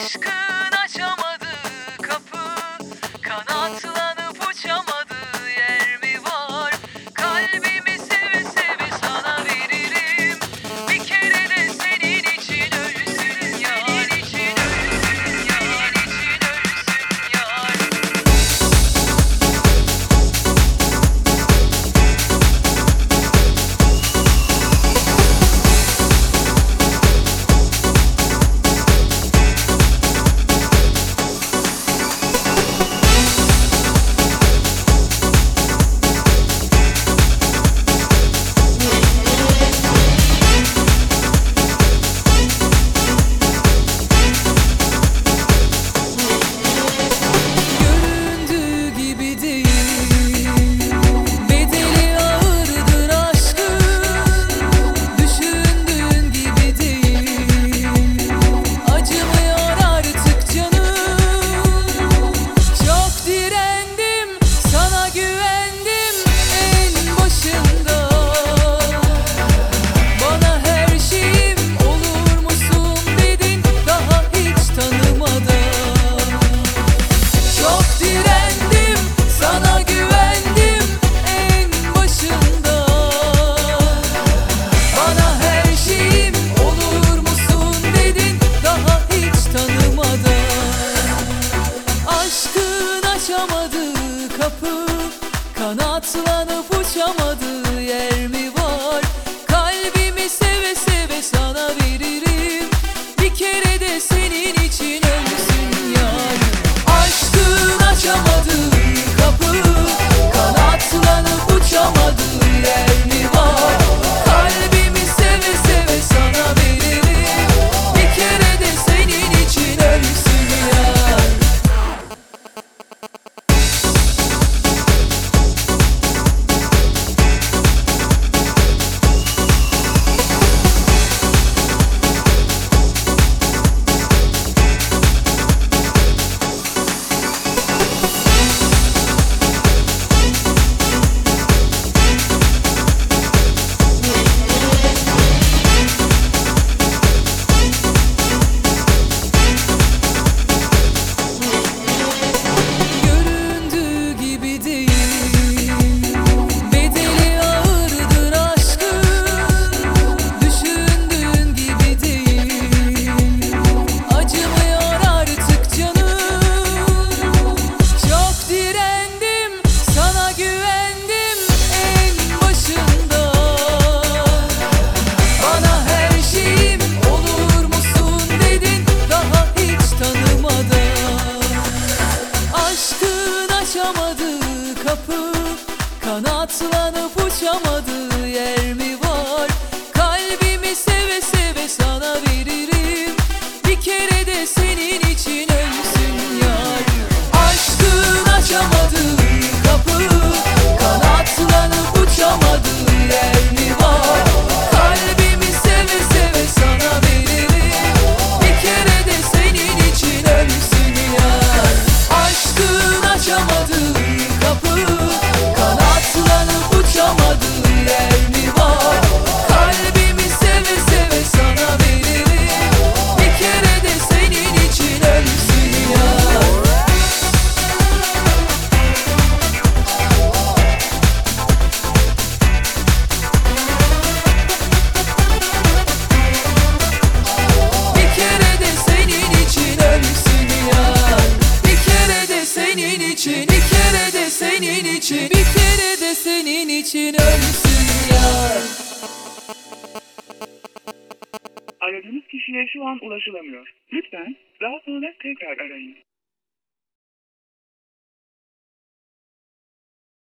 Aşkın açamadığı kapı, kanatlanıp uçamadığı yer mi var? Kalbimi seve seve sana veririm. Bir kere de senin için ölsün yar. Senin için ölsün yar. Senin için ölsün yar. Kapı, kanatlanıp uçamadığı yer mi var? Kalbimi seve seve sana veririm. Bir kere de senin için ölsün yar. Aşkın açamadığı kapı, kanatlanıp uçamadığı yer mi var? Kalbimi seve seve sana veririm. Bir kere de senin için ölsün yar. Kapı, kanatlanıp uçamadığı yer mi var? Kalbimi seve seve sana veririm. Bir kere de senin için ölsün yar. Aşkın açamadığı kapı, kanatlanıp uçamadığı yer mi var? Kalbimi seve seve sana veririm. Bir kere de senin için ölsün yar. Aşkın açamadığı kapı, kanatlanıp uçamadığı yer mi var? Kalbimi seve seve sana veririm. Bir kere de senin için ölsün yar. Bir kere de senin için ölsün yar. Bir kere de senin için, bir kere de senin için, bir kere de senin için ölsün yar. Aradığınız kişiye şu an ulaşılamıyor. Lütfen daha sonra tekrar arayın.